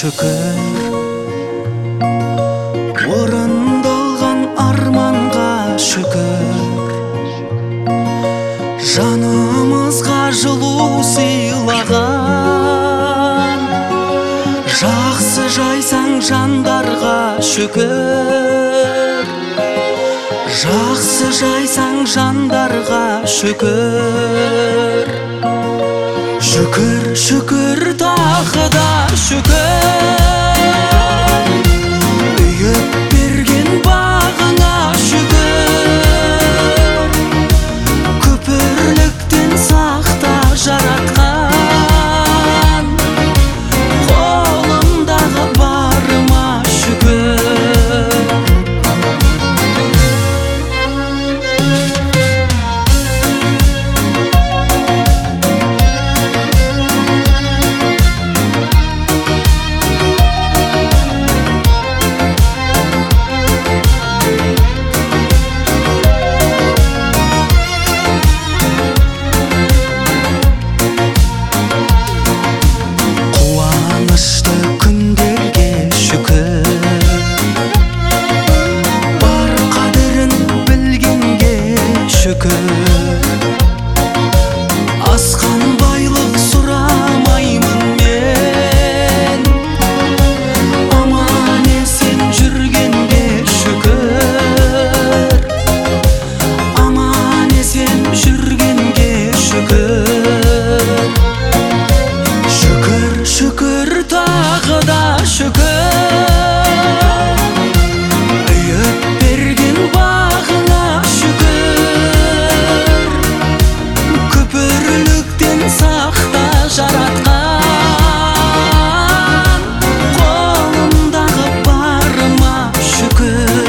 шүкір, орындалған арманға шүкір, жанымызға жылу сыйлаған, жақсы жайсаң жандарға шүкір, жақсы жайсаң жандарға шүкір. Шүкір, шүкір, тағы да шүкір, үйіп берген бағыңа шүкір, күпірліктен сақта жаратқан, қолымдағы барыма шүкір. Асқан байлық сұрамаймын мен, аман есен жүргенге шүкір, аман есен жүргенге шүкір. Шүкір, шүкір, тағы да шүкір, үйіп берген бағыңа шүкір, күпірліктен сақта жаратқан, қолымдағы барыма шүкір.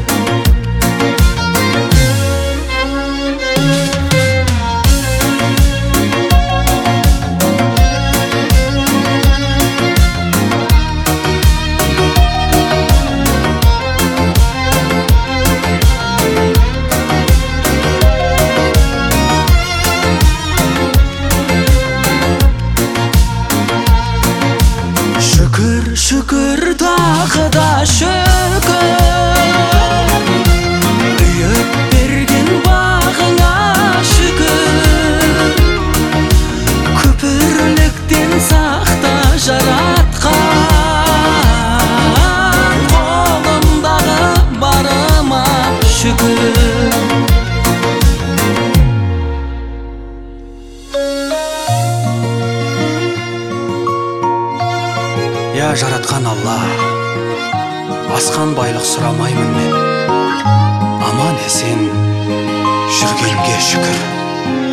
Шүкір, шүкір, тағы да шүкір, үйіп берген бағыңа шүкір, күпірліктен сақта жаратқан, қолымдағы барыма шүкір. Я жаратқан Алла, асқан байлық сұрамаймын мен, аман есен жүргенге шүкір.